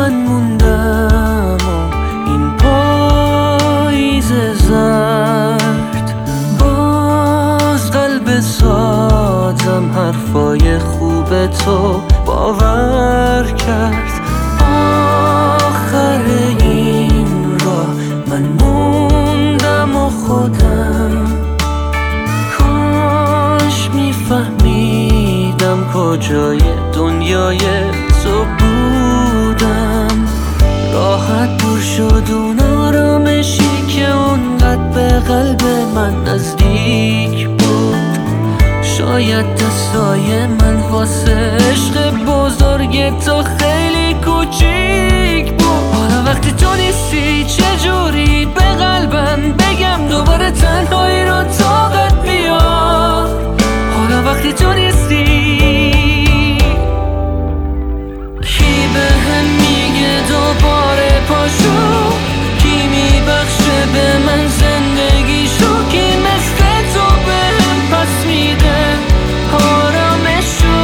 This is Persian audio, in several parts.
من موندم و این پاییز زرد باز قلب سازم حرفای خوب تو باور کرد. آخر این راه من موندم و خودم کاش میفهمیدم کجای دنیای تو بودم. راحت دور شد اون آرامشی که اونقدر به قلب من نزدیک بود. شاید دستای من واسه عشق بزرگ تو خیلی کوچیک بود. حالا وقتی تو نیستی چجوری به قلبم بگم دوباره تنهایی رو طاقت بیار. حالا وقتی تو نیستی کی بهم میگه دوباره پاشو؟ کی میبخشه به من زندگیشو؟ کی مثل تو بهم پس میده آرامشو؟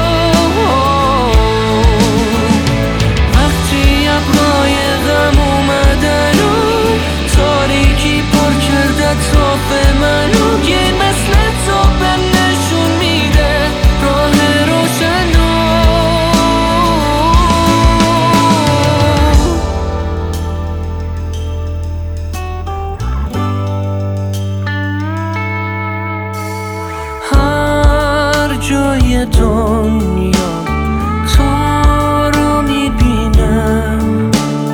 وقتی ابرای غم اومدن و تاریکی پر کرده اطراف منو، کی مثل تو بهم نشون میده راه روشنو؟ هر جای دنیا تو رو میبینم،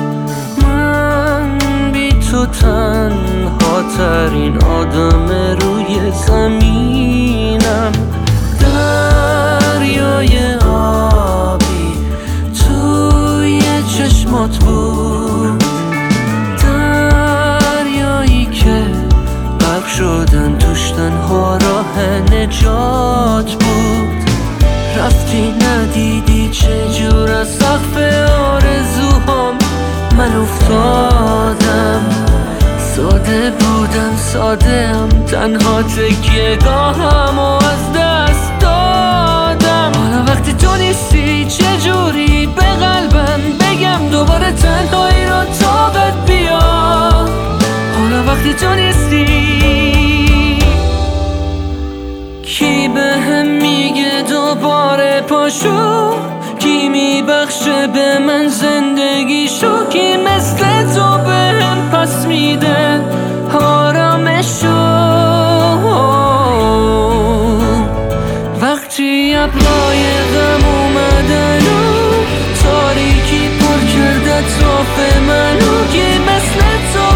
من بی تو تنها ترین آدم روی زمینم. دریای آبی توی چشمات بود، دریایی که غرق شدن توش تنها راه نجات بود. رفتی ندیدی چجور از سقف آرزوهام من افتادم. ساده بودم ساده‌ام، تنها تکیه گاهم و از دست دادم. حالا وقتی تو نیستی چجوری به قلبم بگم دوباره تنهایی رو طاقت بیار. حالا وقتی تو نیستی کی بهم میگه دوباره پاشو؟ کی میبخشه به من زندگیشو؟ کی مثل تو بهم پس میده آرامشو؟ وقتی ابرای غم اومدن و تاریکی پر کرده اطراف منو، کی مثل تو